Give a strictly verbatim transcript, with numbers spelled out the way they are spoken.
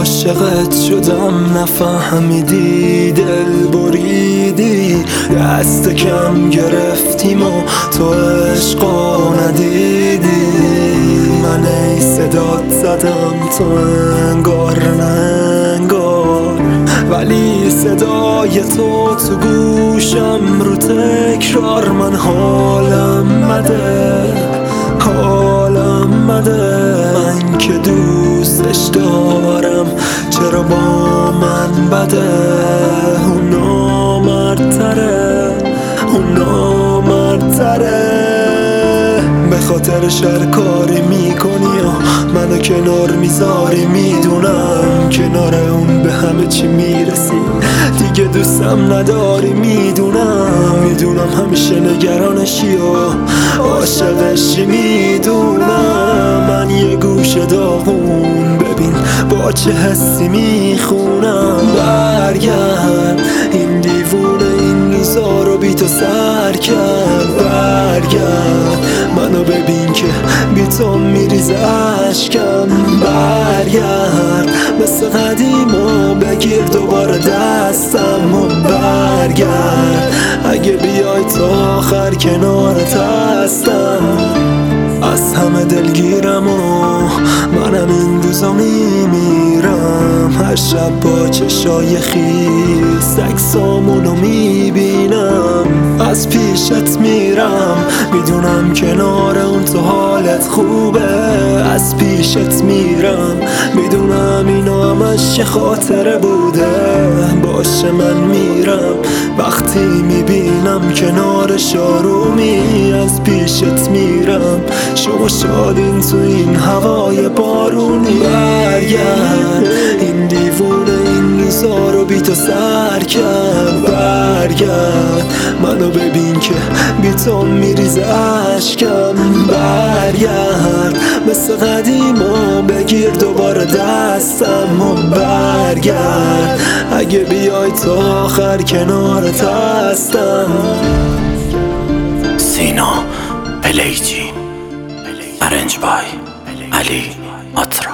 عاشقت شدم نفهمیدی، دل بریدی، دست کم گرفتیم و تو عشقا ندیدی. من ای صدات زدم تو انگار نه انگار، ولی صدای تو تو گوشم رو تکرار. من حالم بده حالم بده، من که دوستش دارم چرا با من بده. اون نامردتره اون نامردتره، به خاطرش هر کاری میکنی و منو کنار میذاری. میدونم کنار اون به همه چی میرسی، دیگه دوستم نداری. میدونم میدونم همیشه نگرانشی و عاشقشی. میدونم من یه گوشه داغون، ببین با چه حسی میخونم. برگرد این دیوونه این روزا رو بی تو سر کرد. برگرد منو ببین که بی تو میریزه اشکم. برگرد مثل قدیم و بگیر دوباره دستم و برگرد. اگه بیای تا آخر کنارت هستم. از همه دلگیرم و منم این روزا میمیرم. هر شب با چشای خیس عکسامونو میبینم. از پیشت میرم میدونم کنار اون تو حالت خوبه. از پیشت میرم میدونم اینو همش یه خاطره بوده. باشه من میرم وقتی میبینم کنارش آرومی. از پیشت میرم شما شادین تو این هوای بارونی. برگرد این دیوونه این روزا رو بی تو سر کرد. برگرد منو ببین که بی تو میریزه اشکم. برگرد مثل قدیم و بگیر دوباره دستم و برگرد. اگه بیای تا آخر کنارت هستم. سینا پلیجی، ارنج بای علی آترا.